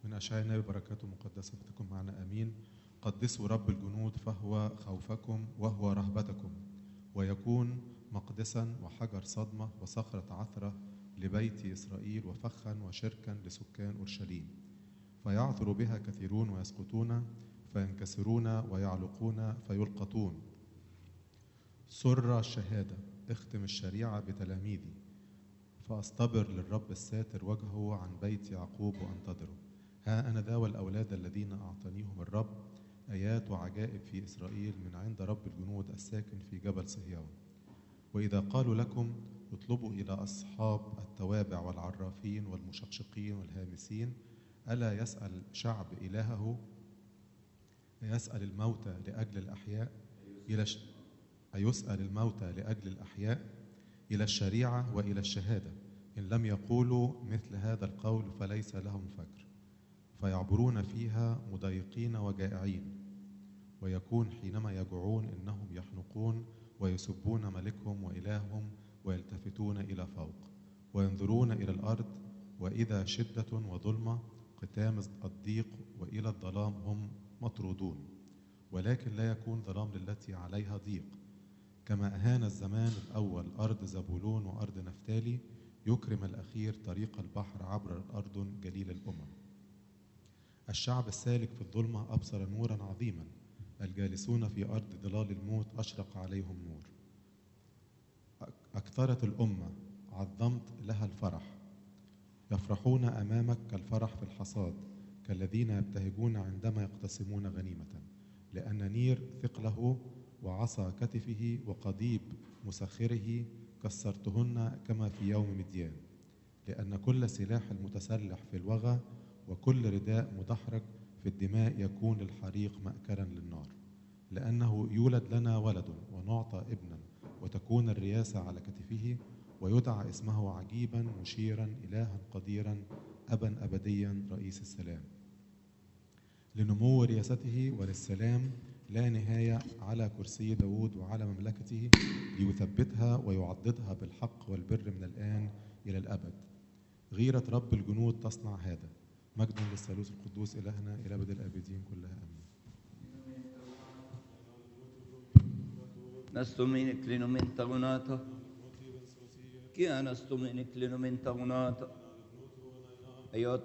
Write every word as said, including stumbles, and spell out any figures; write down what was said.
من أشعياء بركاته مقدسة فتكن معنا آمين. قدسوا رب الجنود فهو خوفكم وهو رهبتكم، ويكون مقدسا وحجر صدمة وصخرة عثرة لبيت إسرائيل وفخا وشركا لسكان أورشليم. فيعثر بها كثيرون ويسقطون، فينكسرون ويعلقون فيلقطون. سر الشهادة، اختم الشريعة بتلاميذي، فأصطبر للرب الساتر وجهه عن بيت يعقوب وأنتظره. ها أنا ذا والأولاد الذين أعطانيهم الرب، آيات وعجائب في إسرائيل من عند رب الجنود الساكن في جبل صهيون. وإذا قالوا لكم اطلبوا إلى أصحاب التوابع والعرافين والمشقشقين والهامسين، ألا يسأل شعب إلهه، يسأل الموتى لأجل الأحياء إلى ش... أيسأل الموتى لأجل الأحياء إلى الشريعة وإلى الشهادة. إن لم يقولوا مثل هذا القول فليس لهم فكر. فيعبرون فيها مضايقين وجائعين، ويكون حينما يجوعون إنهم يحنقون ويسبون ملكهم وإلههم، ويلتفتون إلى فوق وينظرون إلى الأرض، وإذا شدة وظلمة قتام الضيق وإلى الظلام هم مطرودون. ولكن لا يكون ظلام للتي عليها ضيق، كما أهان الزمان الأول أرض زبولون وأرض نفتالي، يكرم الأخير طريق البحر عبر الأردن جليل الأمم. الشعب السالك في الظلمة أبصر نورا عظيما، الجالسون في أرض ظلال الموت أشرق عليهم نور. أكثرت الأمة، عظمت لها الفرح، يفرحون أمامك كالفرح في الحصاد، كالذين يبتهجون عندما يقتسمون غنيمة. لأن نير ثقله وعصا كتفه وقضيب مسخره كسرتهن كما في يوم مديان. لأن كل سلاح المتسلح في الوغى وكل رداء مدحرج في الدماء يكون الحريق مأكلا للنار. لأنه يولد لنا ولد ونعطى ابنا، وتكون الرياسة على كتفه، ويدعى اسمه عجيبا مشيرا إلها قديرا أبا أبديا رئيس السلام. لنمو رياسته وللسلام لا نهاية على كرسي داود وعلى مملكته، ليثبتها ويعضدها بالحق والبر من الآن إلى الأبد. غيرة رب الجنود تصنع هذا. مجد للثالوث القدوس إلهنا إلى أبد الآبدين كلها آمين. Nastuminik linumintagunata, kia nastuminik linumintagunata, ayot